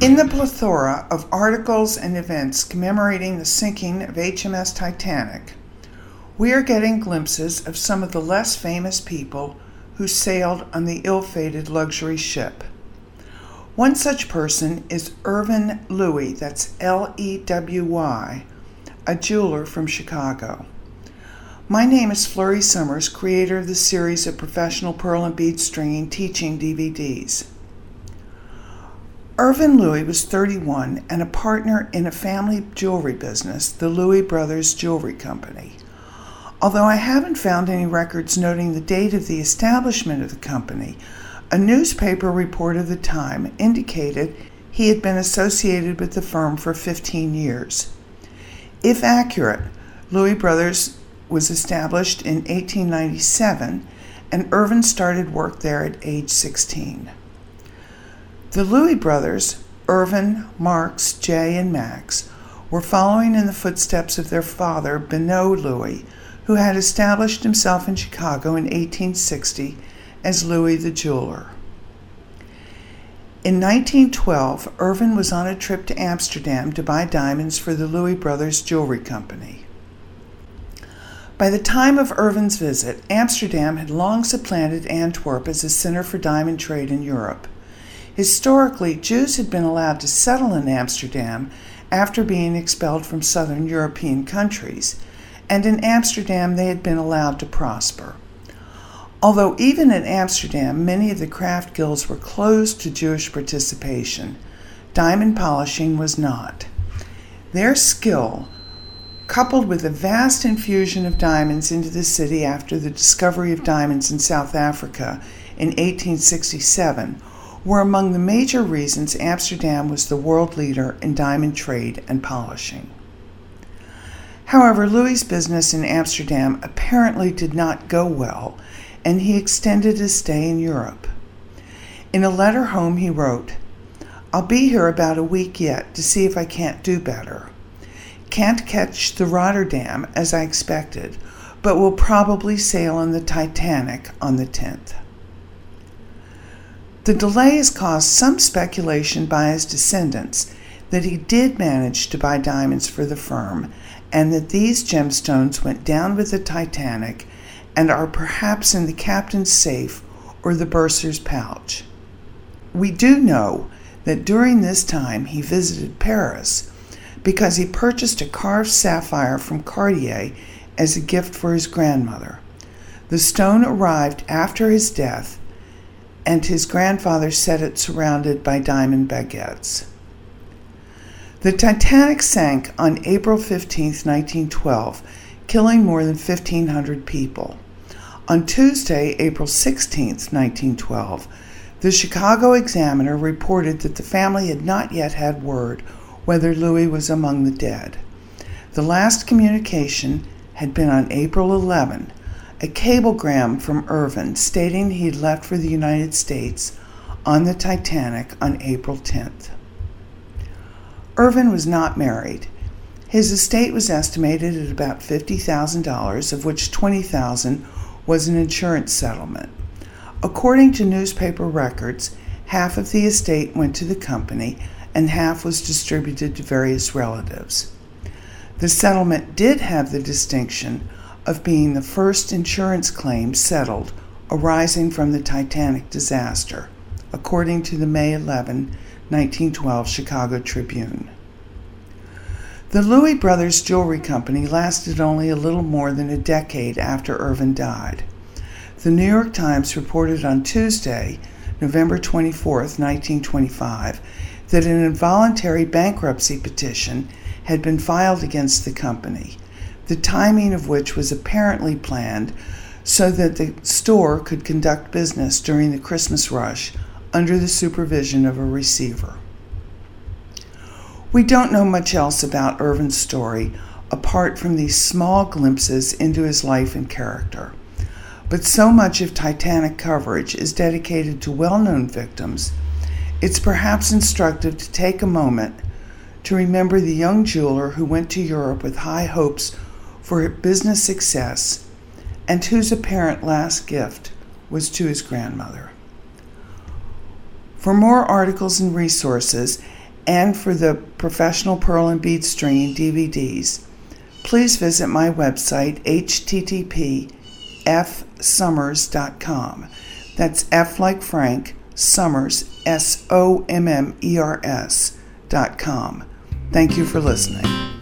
In the plethora of articles and events commemorating the sinking of HMS Titanic, we are getting glimpses of some of the less famous people who sailed on the ill-fated luxury ship. One such person is Irvin Louis, that's Lewy, a jeweler from Chicago. My name is Flurry Summers, creator of the series of professional pearl and bead stringing teaching DVDs. Irvin Louis was 31 and a partner in a family jewelry business, the Louis Brothers Jewelry Company. Although I haven't found any records noting the date of the establishment of the company, a newspaper report of the time indicated he had been associated with the firm for 15 years. If accurate, Louis Brothers was established in 1897, and Irvin started work there at age 16. The Louis brothers, Irvin, Marx, Jay, and Max, were following in the footsteps of their father, Benoit Louis, who had established himself in Chicago in 1860 as Louis the Jeweler. In 1912, Irvin was on a trip to Amsterdam to buy diamonds for the Louis Brothers Jewelry Company. By the time of Irvin's visit, Amsterdam had long supplanted Antwerp as a center for diamond trade in Europe. Historically, Jews had been allowed to settle in Amsterdam after being expelled from southern European countries, and in Amsterdam they had been allowed to prosper. Although even in Amsterdam many of the craft guilds were closed to Jewish participation, diamond polishing was not. Their skill, coupled with a vast infusion of diamonds into the city after the discovery of diamonds in South Africa in 1867, were among the major reasons Amsterdam was the world leader in diamond trade and polishing. However, Louis's business in Amsterdam apparently did not go well, and he extended his stay in Europe. In a letter home he wrote, "I'll be here about a week yet to see if I can't do better. Can't catch the Rotterdam as I expected, but will probably sail on the Titanic on the 10th. The delay has caused some speculation by his descendants that he did manage to buy diamonds for the firm, and that these gemstones went down with the Titanic and are perhaps in the captain's safe or the bursar's pouch. We do know that during this time he visited Paris because he purchased a carved sapphire from Cartier as a gift for his grandmother. The stone arrived after his death, and his grandfather said it surrounded by diamond baguettes. The Titanic sank on April 15, 1912, killing more than 1,500 people. On Tuesday, April 16, 1912, the Chicago Examiner reported that the family had not yet had word whether Louis was among the dead. The last communication had been on April 11, a cablegram from Irvin stating he had left for the United States on the Titanic on April 10th. Irvin was not married. His estate was estimated at about $50,000, of which $20,000 was an insurance settlement. According to newspaper records, half of the estate went to the company and half was distributed to various relatives. The settlement did have the distinction of being the first insurance claim settled arising from the Titanic disaster, according to the May 11, 1912 Chicago Tribune. The Louis Brothers Jewelry Company lasted only a little more than a decade after Irvin died. The New York Times reported on Tuesday, November 24, 1925, that an involuntary bankruptcy petition had been filed against the company, the timing of which was apparently planned so that the store could conduct business during the Christmas rush under the supervision of a receiver. We don't know much else about Irvin's story apart from these small glimpses into his life and character. But so much of Titanic coverage is dedicated to well-known victims, it's perhaps instructive to take a moment to remember the young jeweler who went to Europe with high hopes for business success and whose apparent last gift was to his grandmother. For more articles and resources and for the Professional Pearl and Bead Stringing DVDs, please visit my website, http://fsummers.com. That's F like Frank, Summers, SOMMERS.com. Thank you for listening.